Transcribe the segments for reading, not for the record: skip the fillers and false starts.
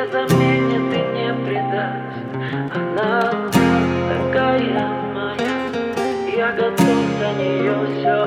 заменит и не предаст. Она одна такая моя, я готов за нее все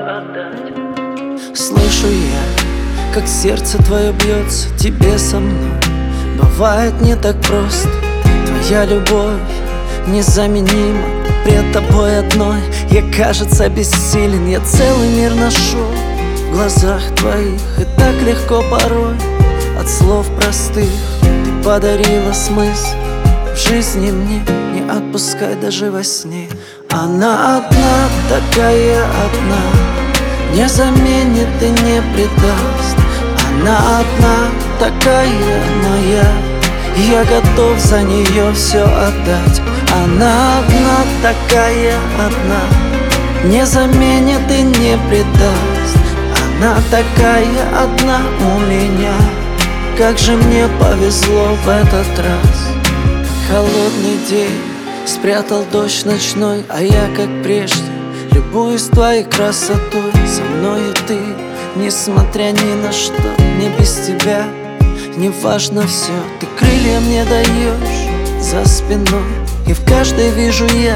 отдать. Слышу я, как сердце твое бьется тебе со мной. Бывает не так просто, твоя любовь незаменима. Пред тобой одной я, кажется, бессилен. Я целый мир ношу в глазах твоих, и так легко порой от слов простых. Ты подарила смысл в жизни мне, не отпускай даже во сне. Она одна, такая одна, не заменит и не предаст. Она одна, такая моя, я готов за нее все отдать. Она одна, такая одна, не заменит и не предаст. Она такая одна у меня, как же мне повезло в этот раз. Холодный день спрятал дождь ночной, а я, как прежде, любуюсь твоей красотой. Со мною ты, несмотря ни на что, мне без тебя не важно все. Ты крылья мне даешь за спиной, и в каждой вижу я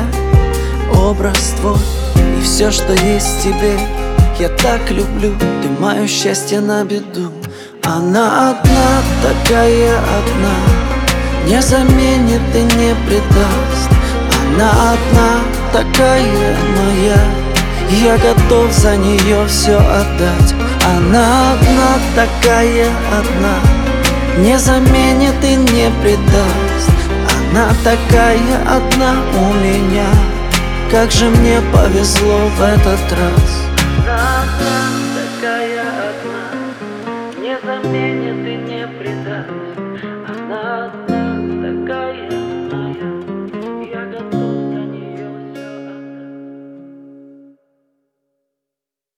образ твой. И все, что есть в тебе, я так люблю. Ты мое счастье на беду. Она одна, такая одна, не заменит и не предаст. Она одна, такая моя, я готов за нее все отдать. Она одна, такая одна, не заменит и не предаст. Она такая одна у меня, как же мне повезло в этот раз. Она такая одна, не заменит и не предаст. Она